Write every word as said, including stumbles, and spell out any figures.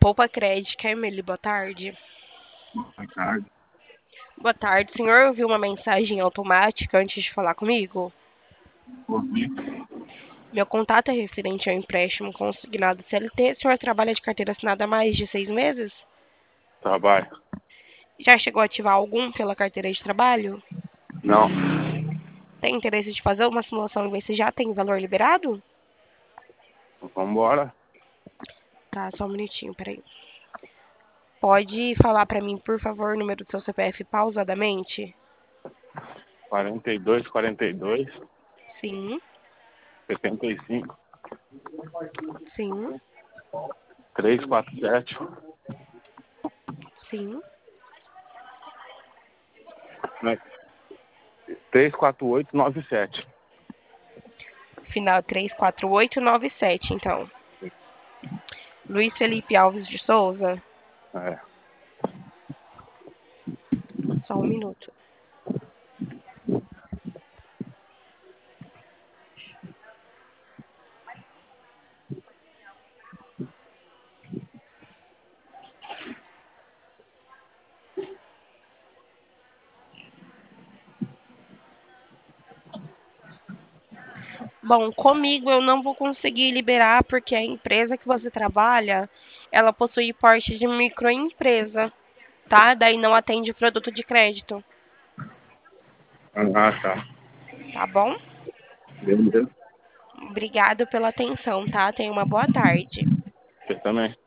Poupa Crédito, Emily, boa tarde. Boa tarde. Boa tarde, senhor. Ouviu uma mensagem automática antes de falar comigo? Ouvi. Meu contato é referente ao empréstimo consignado C L T. O senhor trabalha de carteira assinada há mais de seis meses? Trabalho. Já chegou a ativar algum pela carteira de trabalho? Não. Tem interesse de fazer uma simulação e ver se já tem valor liberado? Vambora. Tá, só um minutinho, peraí. Pode falar pra mim, por favor, o número do seu C P F pausadamente? quarenta e dois, quarenta e dois, Sim, setenta e cinco, sim, trezentos e quarenta e sete, sim. né? trezentos e quarenta e oito, noventa e sete. Final três quatro oito nove sete, então. Luiz Felipe Alves de Souza. É. Só um minuto. Bom, comigo eu não vou conseguir liberar porque a empresa que você trabalha, ela possui porte de microempresa, tá? Daí não atende produto de crédito, Ah, tá. tá bom? Beleza. Obrigado pela atenção, tá? Tenha uma boa tarde. Você também.